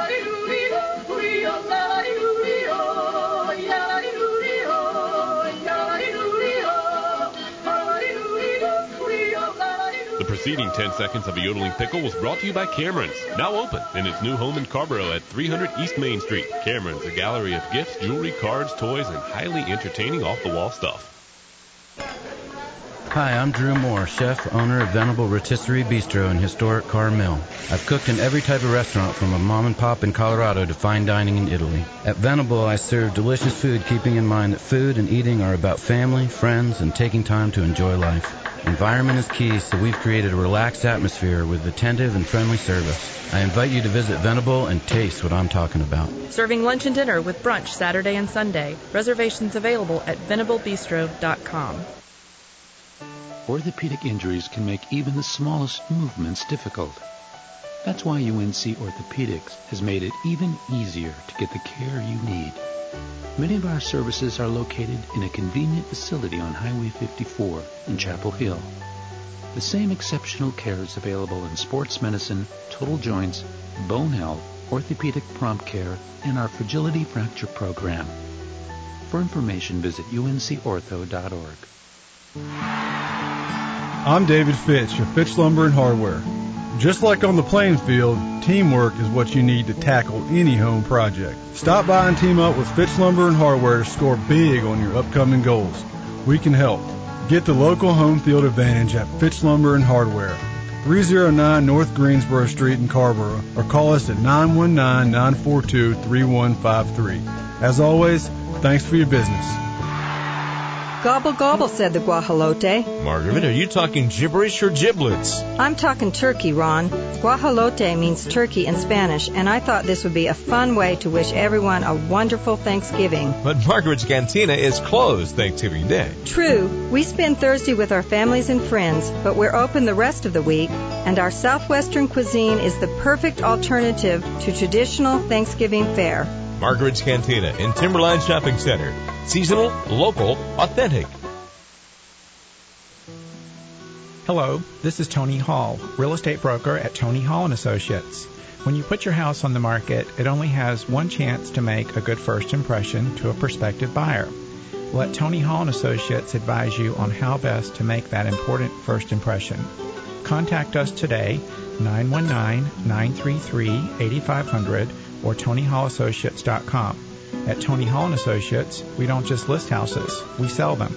The preceding ten seconds of a yodeling pickle was brought to you by Cameron's, now open in its new home in Carrboro at three hundred East Main Street. Cameron's, a gallery of gifts, jewelry, cards, toys, and highly entertaining off-the-wall stuff. Hi, I'm Drew Moore, chef, owner of Venable Rotisserie Bistro in historic Carmel. I've cooked in every type of restaurant from a mom and pop in Colorado to fine dining in Italy. At Venable, I serve delicious food, keeping in mind that food and eating are about family, friends, and taking time to enjoy life. Environment is key, so we've created a relaxed atmosphere with attentive and friendly service. I invite you to visit Venable and taste what I'm talking about. Serving lunch and dinner with brunch Saturday and Sunday. Reservations available at venable bistro dot com. Orthopedic injuries can make even the smallest movements difficult. That's why U N C Orthopedics has made it even easier to get the care you need. Many of our services are located in a convenient facility on Highway fifty-four in Chapel Hill. The same exceptional care is available in sports medicine, total joints, bone health, orthopedic prompt care, and our fragility fracture program. For information, visit U N C ortho dot org. I'm David Fitch of Fitch Lumber and Hardware. Just like on the playing field, teamwork is what you need to tackle any home project. Stop by and team up with Fitch Lumber and Hardware to score big on your upcoming goals. We can help. Get the local home field advantage at Fitch Lumber and Hardware, three oh nine North Greensboro Street in Carrboro, or call us at nine one nine, nine four two, three one five three. As always, thanks for your business. Gobble, gobble, said the guajolote. Margaret, are you talking gibberish or giblets? I'm talking turkey, Ron. Guajolote means turkey in Spanish, and I thought this would be a fun way to wish everyone a wonderful Thanksgiving. But Margaret's Cantina is closed Thanksgiving Day. True. We spend Thursday with our families and friends, but we're open the rest of the week, and our Southwestern cuisine is the perfect alternative to traditional Thanksgiving fare. Margaret's Cantina in Timberline Shopping Center. Seasonal, local, authentic. Hello, this is Tony Hall, real estate broker at Tony Hall and Associates. When you put your house on the market, it only has one chance to make a good first impression to a prospective buyer. Let Tony Hall and Associates advise you on how best to make that important first impression. Contact us today, nine one nine, nine three three, eight five zero zero or tony hall associates dot com. At Tony Hall and Associates, we don't just list houses, we sell them.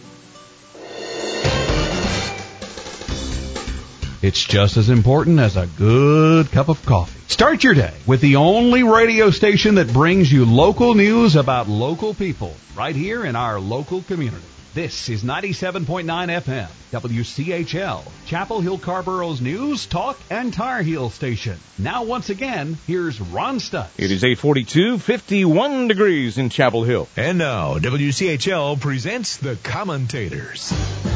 It's just as important as a good cup of coffee. Start your day with the only radio station that brings you local news about local people right here in our local community. This is ninety-seven point nine F M, W C H L, Chapel Hill Carrboro's news, talk, and Tar Heel station. Now, once again, here's Ron Stutz. It is eight forty-two, fifty-one degrees in Chapel Hill. And now, W C H L presents The Commentators.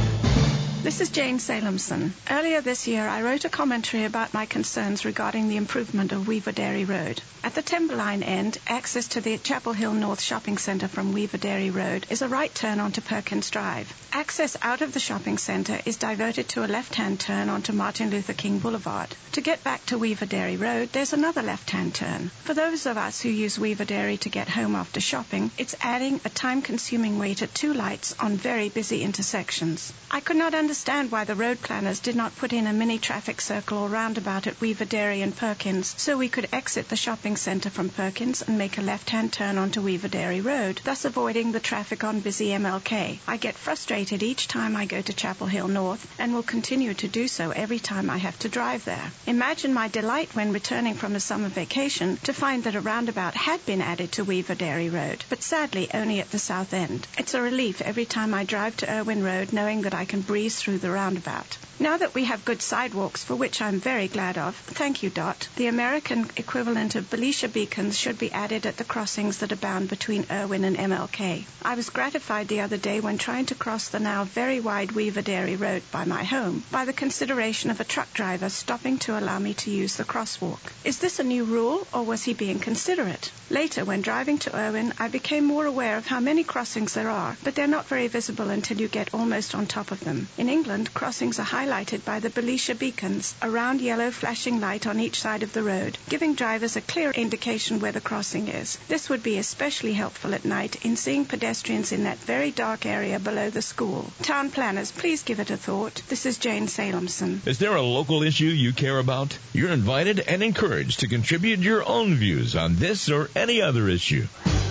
This is Jane Salemson. Earlier this year, I wrote a commentary about my concerns regarding the improvement of Weaver Dairy Road. At the Timberline end, access to the Chapel Hill North Shopping Center from Weaver Dairy Road is a right turn onto Perkins Drive. Access out of the shopping center is diverted to a left-hand turn onto Martin Luther King Boulevard. To get back to Weaver Dairy Road, there's another left-hand turn. For those of us who use Weaver Dairy to get home after shopping, it's adding a time-consuming wait at two lights on very busy intersections. I could not understand understand why the road planners did not put in a mini traffic circle or roundabout at Weaver Dairy and Perkins so we could exit the shopping center from Perkins and make a left-hand turn onto Weaver Dairy Road, thus avoiding the traffic on busy M L K. I get frustrated each time I go to Chapel Hill North and will continue to do so every time I have to drive there. Imagine my delight when returning from a summer vacation to find that a roundabout had been added to Weaver Dairy Road, but sadly only at the south end. It's a relief every time I drive to Irwin Road knowing that I can breeze through the roundabout. Now that we have good sidewalks, for which I'm very glad of, thank you, Dot, the American equivalent of Belisha beacons should be added at the crossings that abound between Irwin and M L K. I was gratified the other day when trying to cross the now very wide Weaver Dairy Road by my home by the consideration of a truck driver stopping to allow me to use the crosswalk. Is this a new rule, or was he being considerate? Later, when driving to Irwin, I became more aware of how many crossings there are, but they're not very visible until you get almost on top of them. In England, crossings are highlighted by the Belisha beacons, a round yellow flashing light on each side of the road, giving drivers a clear indication where the crossing is. This would be especially helpful at night in seeing pedestrians in that very dark area below the school. Town planners, please give it a thought. This is Jane Salemson. Is there a local issue you care about? You're invited and encouraged to contribute your own views on this or any other issue.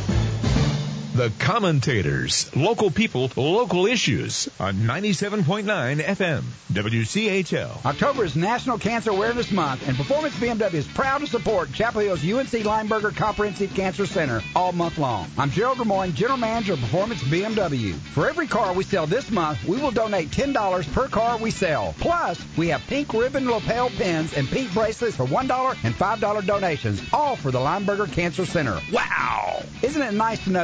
The Commentators. Local people, local issues on ninety-seven point nine F M, W C H L. October is National Cancer Awareness Month, and Performance B M W is proud to support Chapel Hill's U N C Lineberger Comprehensive Cancer Center all month long. I'm Gerald Lemoyne, General Manager of Performance B M W. For every car we sell this month, we will donate ten dollars per car we sell. Plus, we have pink ribbon lapel pins and pink bracelets for one dollar and five dollars donations, all for the Lineberger Cancer Center. Wow! Isn't it nice to know that your B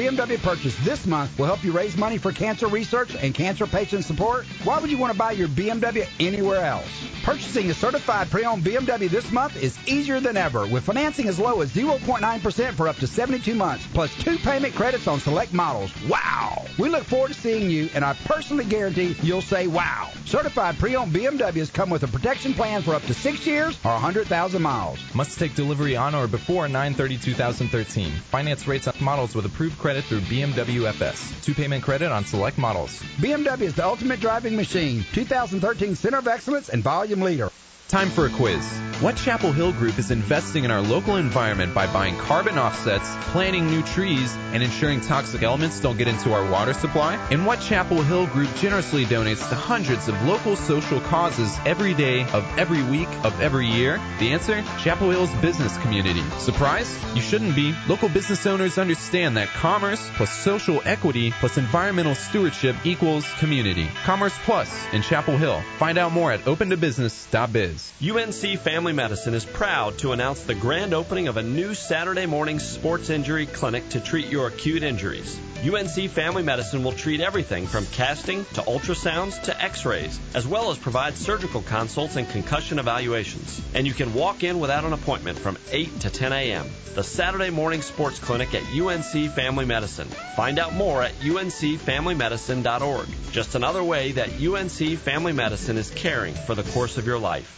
B M W purchase this month will help you raise money for cancer research and cancer patient support, why would you want to buy your B M W anywhere else? Purchasing a certified pre-owned B M W this month is easier than ever, with financing as low as zero point nine percent for up to seventy-two months, plus two payment credits on select models. Wow! We look forward to seeing you, and I personally guarantee you'll say wow. Certified pre-owned B M Ws come with a protection plan for up to six years or one hundred thousand miles. Must take delivery on or before nine thirty two thousand thirteen. Finance rates on models with approved credit through B M W F S. Two payment credit on select models. B M W is the ultimate driving machine. two thousand thirteen Center of Excellence and Volume Leader. Time for a quiz. What Chapel Hill Group is investing in our local environment by buying carbon offsets, planting new trees, and ensuring toxic elements don't get into our water supply? And what Chapel Hill Group generously donates to hundreds of local social causes every day of every week of every year? The answer? Chapel Hill's business community. Surprised? You shouldn't be. Local business owners understand that commerce plus social equity plus environmental stewardship equals community. Commerce Plus in Chapel Hill. Find out more at open to business dot biz. U N C Family Medicine is proud to announce the grand opening of a new Saturday morning sports injury clinic to treat your acute injuries. U N C Family Medicine will treat everything from casting to ultrasounds to x-rays, as well as provide surgical consults and concussion evaluations. And you can walk in without an appointment from eight to ten a.m. The Saturday morning sports clinic at U N C Family Medicine. Find out more at U N C family medicine dot org. Just another way that U N C Family Medicine is caring for the course of your life.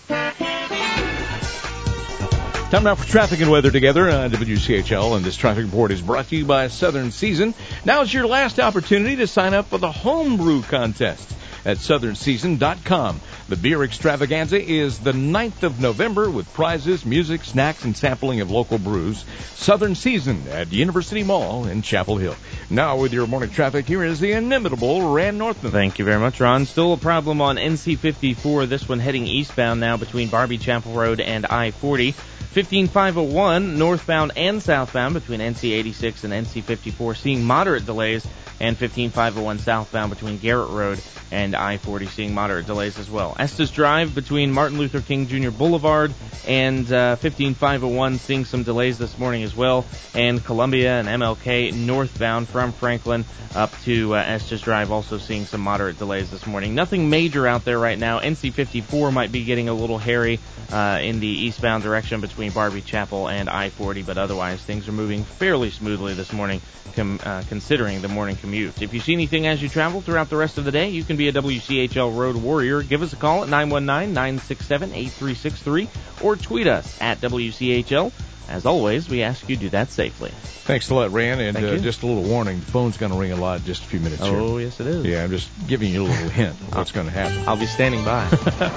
Time now for traffic and weather together on W C H L, and this traffic report is brought to you by Southern Season. Now is your last opportunity to sign up for the Homebrew Contest at southern season dot com. The beer extravaganza is the ninth of November with prizes, music, snacks, and sampling of local brews. Southern Season at University Mall in Chapel Hill. Now with your morning traffic, here is the inimitable Rand Northman. Thank you very much, Ron. Still a problem on N C fifty-four, this one heading eastbound now between Barbie Chapel Road and I forty. fifteen five oh one northbound and southbound between N C eighty-six and N C fifty-four seeing moderate delays, and fifteen five oh one southbound between Garrett Road and I forty seeing moderate delays as well. Estes Drive between Martin Luther King Junior Boulevard and uh, fifteen five oh one seeing some delays this morning as well, and Columbia and M L K northbound from Franklin up to uh, Estes Drive also seeing some moderate delays this morning. Nothing major out there right now. N C fifty-four might be getting a little hairy uh, in the eastbound direction between Barbie Chapel and I forty, but otherwise things are moving fairly smoothly this morning com- uh, considering the morning commute. If you see anything as you travel throughout the rest of the day, you can be a W C H L Road Warrior. Give us a call at nine one nine, nine six seven, eight three six three or tweet us at W C H L. As always, we ask you do that safely. Thanks a lot, Rand. And uh, you. just a little warning, the phone's going to ring a lot in just a few minutes here. Oh, yes it is. Yeah, I'm just giving you a little hint of what's going to happen. I'll be standing by.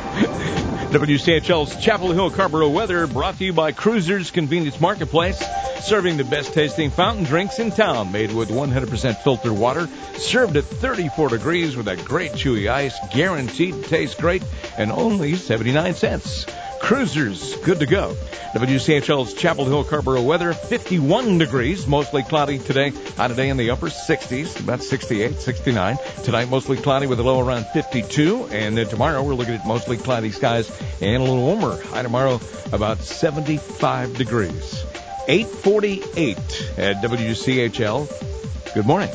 W C H L's Chapel Hill Carrboro weather brought to you by Cruisers Convenience Marketplace, serving the best tasting fountain drinks in town, made with one hundred percent filtered water, served at thirty-four degrees with that great chewy ice, guaranteed to taste great, and only seventy-nine cents. Cruisers, good to go. W C H L's Chapel Hill Carrboro weather, fifty-one degrees, mostly cloudy today. High today in the upper sixties, about sixty-eight, sixty-nine. Tonight, mostly cloudy with a low around fifty-two. And then tomorrow, we're looking at mostly cloudy skies and a little warmer. High tomorrow, about seventy-five degrees. eight forty-eight at W C H L. Good morning.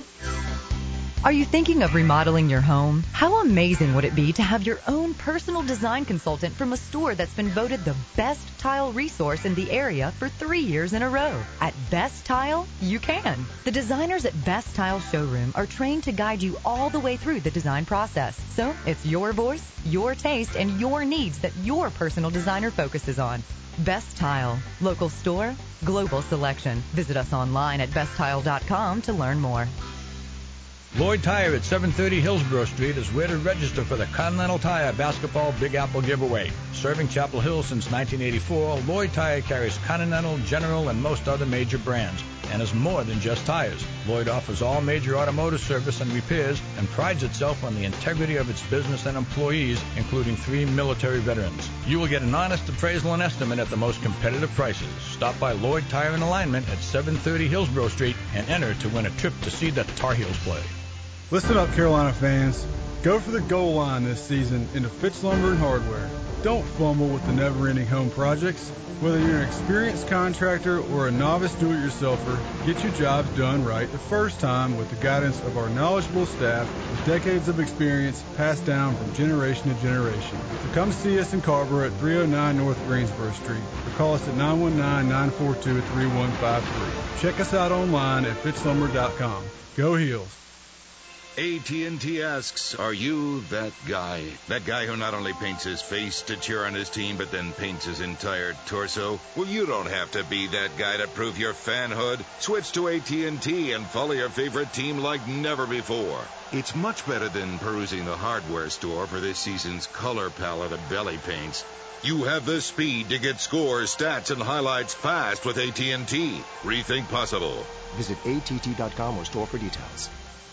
Are you thinking of remodeling your home? How amazing would it be to have your own personal design consultant from a store that's been voted the best tile resource in the area for three years in a row? At Best Tile, you can. The designers at Best Tile Showroom are trained to guide you all the way through the design process. So it's your voice, your taste, and your needs that your personal designer focuses on. Best Tile. Local store, global selection. Visit us online at best tile dot com to learn more. Lloyd Tire at seven thirty Hillsborough Street is where to register for the Continental Tire Basketball Big Apple Giveaway. Serving Chapel Hill since nineteen eighty-four, Lloyd Tire carries Continental, General, and most other major brands, and is more than just tires. Lloyd offers all major automotive service and repairs and prides itself on the integrity of its business and employees, including three military veterans. You will get an honest appraisal and estimate at the most competitive prices. Stop by Lloyd Tire and Alignment at seven thirty Hillsborough Street and enter to win a trip to see the Tar Heels play. Listen up, Carolina fans. Go for the goal line this season into Fitch Lumber and Hardware. Don't fumble with the never-ending home projects. Whether you're an experienced contractor or a novice do-it-yourselfer, get your jobs done right the first time with the guidance of our knowledgeable staff with decades of experience passed down from generation to generation. So come see us in Carver at three oh nine North Greensboro Street or call us at nine one nine, nine four two, three one five three. Check us out online at fitch lumber dot com. Go Heels. A T and T asks, are you that guy? That guy who not only paints his face to cheer on his team, but then paints his entire torso? Well, you don't have to be that guy to prove your fanhood. Switch to A T and T and follow your favorite team like never before. It's much better than perusing the hardware store for this season's color palette of belly paints. You have the speed to get scores, stats, and highlights fast with A T and T. Rethink possible. Visit A T T dot com or store for details.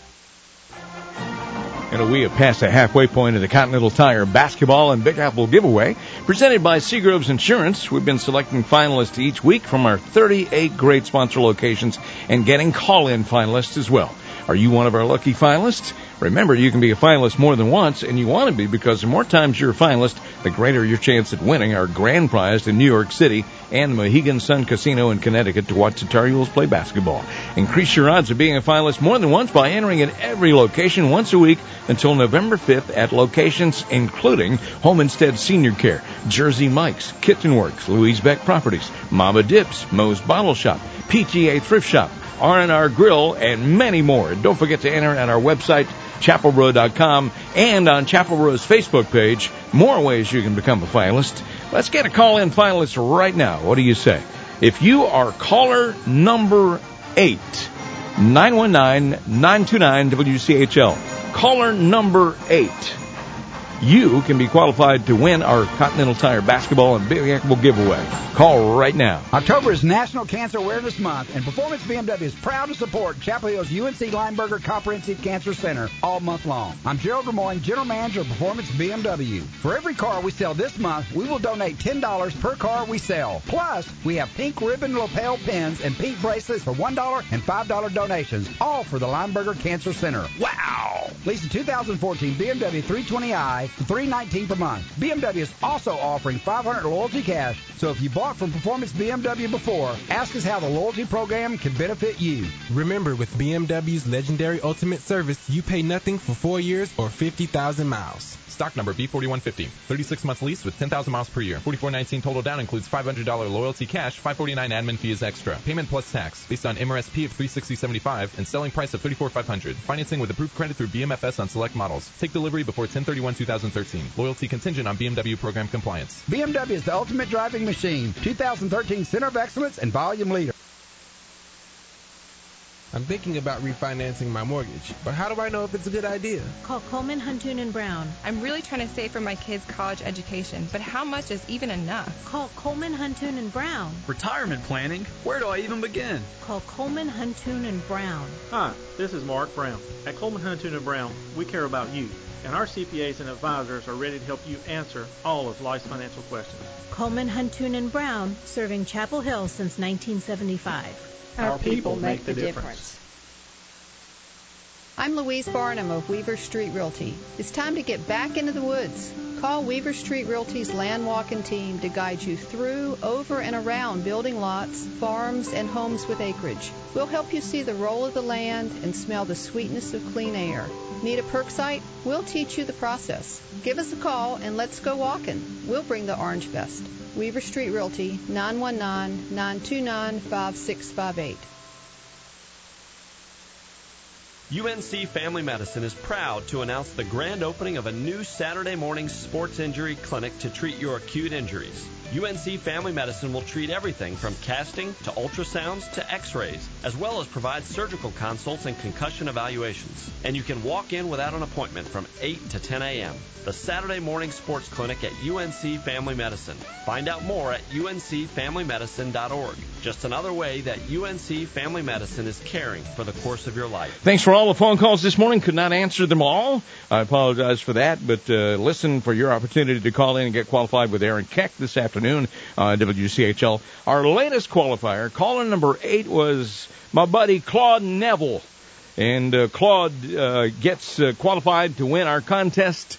And we have passed the halfway point of the Continental Tire Basketball and Big Apple giveaway, presented by Seagroves Insurance. We've been selecting finalists each week from our thirty-eight great sponsor locations and getting call-in finalists as well. Are you one of our lucky finalists? Remember, you can be a finalist more than once, and you want to be because the more times you're a finalist, the greater your chance at winning our grand prize in New York City and the Mohegan Sun Casino in Connecticut to watch the Tar Heels play basketball. Increase your odds of being a finalist more than once by entering at every location once a week until November fifth at locations including Home Instead Senior Care, Jersey Mike's, Kitchen Works, Louise Beck Properties, Mama Dips, Moe's Bottle Shop, P T A Thrift Shop, R and R Grill, and many more. And don't forget to enter at our website, chapel row dot com, and on Chapel Row's Facebook page. More ways you can become a finalist. Let's get a call-in finalist right now. What do you say? If you are caller number eight, nine one nine, nine two nine, W C H L. Caller number eight. You can be qualified to win our Continental Tire Basketball and Big Apple giveaway. Call right now. October is National Cancer Awareness Month, and Performance B M W is proud to support Chapel Hill's U N C Lineberger Comprehensive Cancer Center all month long. I'm Gerald Lemoyne, General Manager of Performance B M W. For every car we sell this month, we will donate ten dollars per car we sell. Plus, we have pink ribbon lapel pins and pink bracelets for one dollar and five dollars donations, all for the Lineberger Cancer Center. Wow! Lease a two thousand fourteen B M W three twenty i for three hundred nineteen dollars per month. B M W is also offering five hundred dollars loyalty cash, so if you bought from Performance B M W before, ask us how the loyalty program can benefit you. Remember, with B M W's legendary Ultimate Service, you pay nothing for four years or fifty thousand miles. Stock number B forty-one fifty. thirty-six months lease with ten thousand miles per year. forty-four nineteen total down includes five hundred dollars loyalty cash. five forty-nine admin fee is extra. Payment plus tax based on M R S P of three hundred sixty dollars and seventy-five cents and selling price of thirty-four thousand five hundred dollars. Financing with approved credit through B M F S on select models. Take delivery before ten thirty-one twenty thirteen. Loyalty contingent on B M W program compliance. B M W is the ultimate driving machine. two thousand thirteen Center of Excellence and Volume Leader. I'm thinking about refinancing my mortgage, but how do I know if it's a good idea? Call Coleman, Huntoon and Brown. I'm really trying to save for my kids' college education, but how much is even enough? Call Coleman, Huntoon and Brown. Retirement planning? Where do I even begin? Call Coleman, Huntoon and Brown. Hi, this is Mark Brown. At Coleman, Huntoon and Brown, we care about you, and our C P As and advisors are ready to help you answer all of life's financial questions. Coleman, Huntoon and Brown, serving Chapel Hill since nineteen seventy-five. Our people make the difference. I'm Louise Barnum of Weaver Street Realty. It's time to get back into the woods. Call Weaver Street Realty's land walking team to guide you through, over, and around building lots, farms, and homes with acreage. We'll help you see the roll of the land and smell the sweetness of clean air. Need a perk site? We'll teach you the process. Give us a call and let's go walking. We'll bring the orange vest. Weaver Street Realty, nine one nine, nine two nine, five six five eight. U N C Family Medicine is proud to announce the grand opening of a new Saturday morning sports injury clinic to treat your acute injuries. U N C Family Medicine will treat everything from casting to ultrasounds to x-rays, as well as provide surgical consults and concussion evaluations. And you can walk in without an appointment from eight to ten a.m. The Saturday Morning Sports Clinic at U N C Family Medicine. Find out more at U N C family medicine dot org. Just another way that U N C Family Medicine is caring for the course of your life. Thanks for all the phone calls this morning. Could not answer them all. I apologize for that, but uh, listen for your opportunity to call in and get qualified with Aaron Keck this afternoon on uh, W C H L. Our latest qualifier, caller number eight, was my buddy Claude Neville. And uh, Claude uh, gets uh, qualified to win our contest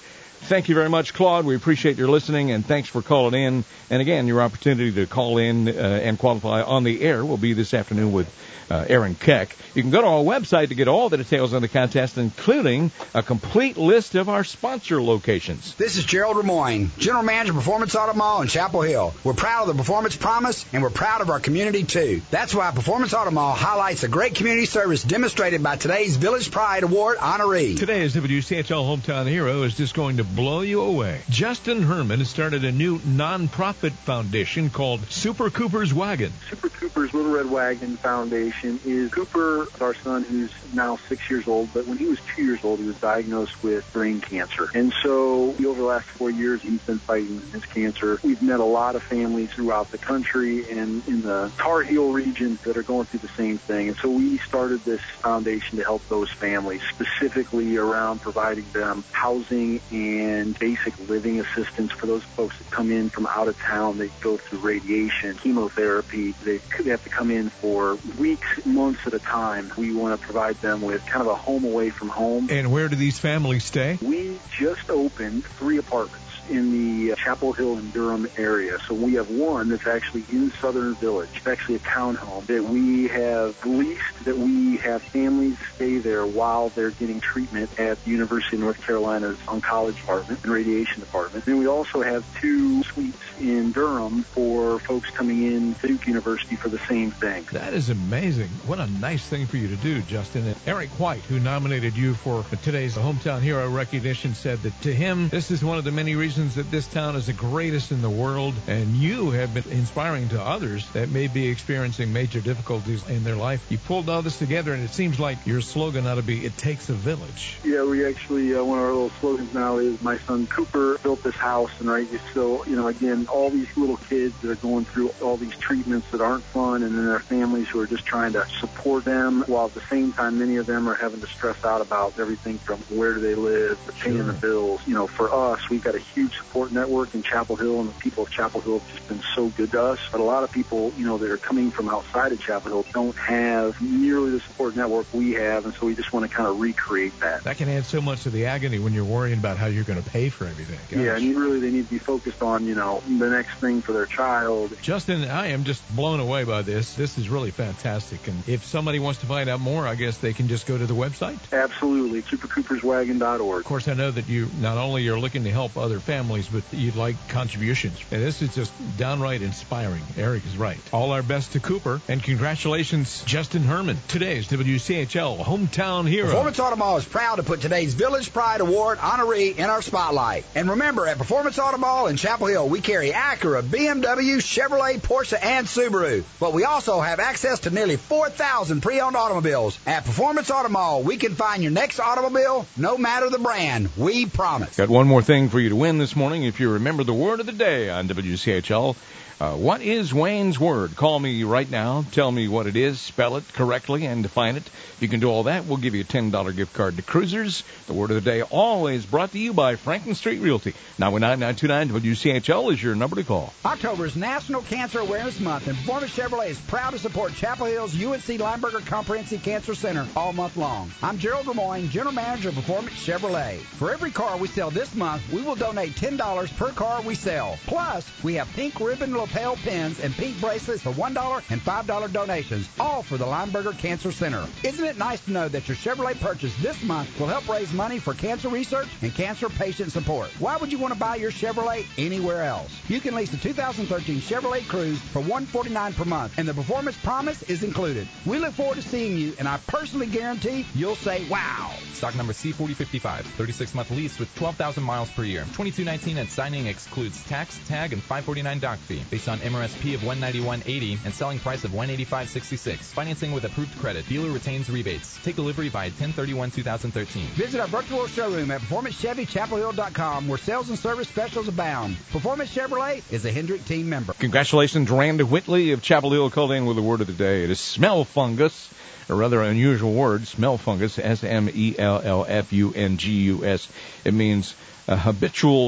Thank you very much, Claude. We appreciate your listening, and thanks for calling in. And again, your opportunity to call in uh, and qualify on the air will be this afternoon with uh, Aaron Keck. You can go to our website to get all the details on the contest, including a complete list of our sponsor locations. This is Gerald Lemoyne, General Manager of Performance Auto Mall in Chapel Hill. We're proud of the Performance Promise, and we're proud of our community, too. That's why Performance Auto Mall highlights the great community service demonstrated by today's Village Pride Award honoree. Today's W C H L Hometown Hero is just going to blow you away. Justin Herman has started a new non-profit foundation called Super Cooper's Wagon. Super Cooper's Little Red Wagon Foundation is Cooper, our son, who's now six years old, but when he was two years old, he was diagnosed with brain cancer. And so over the last four years, he's been fighting his cancer. We've met a lot of families throughout the country and in the Tar Heel region that are going through the same thing. And so we started this foundation to help those families, specifically around providing them housing and basic living assistance for those folks that come in from out of town. They go through radiation, chemotherapy. They could have to come in for weeks, months at a time. We want to provide them with kind of a home away from home. And where do these families stay? We just opened three apartments in the Chapel Hill and Durham area. So we have one that's actually in Southern Village. It's actually a townhome that we have leased, that we have families stay there while they're getting treatment at the University of North Carolina's oncology department and radiation department. And we also have two suites in Durham for folks coming in to Duke University for the same thing. That is amazing. What a nice thing for you to do, Justin. And Eric White, who nominated you for today's Hometown Hero recognition, said that to him, this is one of the many reasons that this town is the greatest in the world, and you have been inspiring to others that may be experiencing major difficulties in their life. You pulled all this together, and it seems like your slogan ought to be, it takes a village. Yeah, we actually, uh, one of our little slogans now is, my son Cooper built this house, and right, so, you know, again, all these little kids that are going through all these treatments that aren't fun, and then their families who are just trying to support them, while at the same time, many of them are having to stress out about everything from where do they live, to paying Sure. the bills. You know, for us, we've got a huge support network in Chapel Hill, and the people of Chapel Hill have just been so good to us. But a lot of people, you know, that are coming from outside of Chapel Hill don't have nearly the support network we have, and so we just want to kind of recreate that. That can add so much to the agony when you're worrying about how you're going to pay for everything. Gosh. Yeah, and really they need to be focused on, you know, the next thing for their child. Justin, I am just blown away by this. This is really fantastic. And if somebody wants to find out more, I guess they can just go to the website? Absolutely, super coopers wagon dot org. Of course, I know that you not only are looking to help other families, but you'd like contributions. And this is just downright inspiring. Eric is right. All our best to Cooper, and congratulations, Justin Herman, today's W C H L Hometown Hero. Performance Auto Mall is proud to put today's Village Pride Award honoree in our spotlight. And remember, at Performance Auto Mall in Chapel Hill, we carry Acura, B M W, Chevrolet, Porsche, and Subaru. But we also have access to nearly four thousand pre-owned automobiles. At Performance Auto Mall, we can find your next automobile, no matter the brand. We promise. Got one more thing for you to win this morning. If you remember the word of the day on W C H L, uh, what is Wayne's word? Call me right now. Tell me what it is. Spell it correctly and define it. If you can do all that, we'll give you a ten dollars gift card to Cruisers. The word of the day always brought to you by Franklin Street Realty. nine one nine, nine two nine, W C H L is your number to call. October is National Cancer Awareness Month, and Performance Chevrolet is proud to support Chapel Hill's U N C Lineberger Comprehensive Cancer Center all month long. I'm Gerald Lemoyne, General Manager of Performance Chevrolet. For every car we sell this month, we will donate ten dollars per car we sell. Plus, we have pink ribbon lapel pins and pink bracelets for one dollar and five dollars donations, all for the Lineberger Cancer Center. Isn't it nice to know that your Chevrolet purchase this month will help raise money for cancer research and cancer patient support? Why would you want to buy your Chevrolet anywhere else? You can lease the two thousand thirteen Chevrolet Cruze for one hundred forty-nine dollars per month, and the Performance Promise is included. We look forward to seeing you, and I personally guarantee you'll say, wow. Stock number C forty fifty-five, thirty-six month lease with twelve thousand miles per year. twenty-two nineteen at signing excludes tax, tag, and five forty-nine dock fee. Based on M R S P of one ninety-one eighty and selling price of one eighty-five sixty-six. Financing with approved credit. Dealer retains rebates. Take delivery by ten thirty-one twenty thirteen. Visit our virtual showroom at performance chevy chapel hill dot com, where sales and service specials abound. Performance Chevrolet is a Hendrick team member. Congratulations, Randa Whitley of Chapel Hill called in with the word of the day. It is smell fungus. A rather unusual word, smell fungus, S M E L L F U N G U S. It means a habitual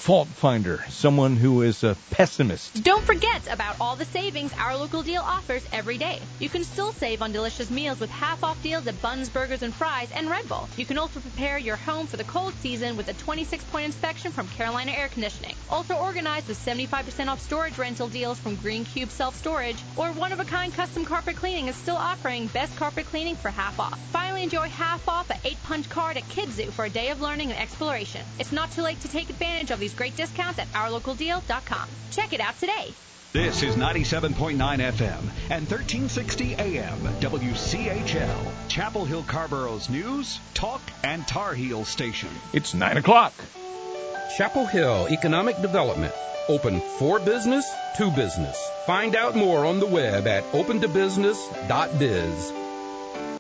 fault finder, someone who is a pessimist. Don't forget about all the savings Our Local Deal offers every day. You can still save on delicious meals with half-off deals at Buns, Burgers, and Fries and Red Bull. You can also prepare your home for the cold season with a twenty-six point inspection from Carolina Air Conditioning. Also organized with seventy-five percent off storage rental deals from Green Cube Self-Storage, or one-of-a-kind custom carpet cleaning is still offering best carpet cleaning for half off. Finally, enjoy half off at eight Punch Card at Kids Zoo for a day of learning and exploration. It's not too late to take advantage of these great discounts at our local deal dot com. Check it out today. This is ninety-seven point nine F M and thirteen sixty A M W C H L, Chapel Hill Carborough's news, talk, and Tar Heel station. It's nine o'clock. Chapel Hill Economic Development. Open for business, to business. Find out more on the web at open to business dot biz.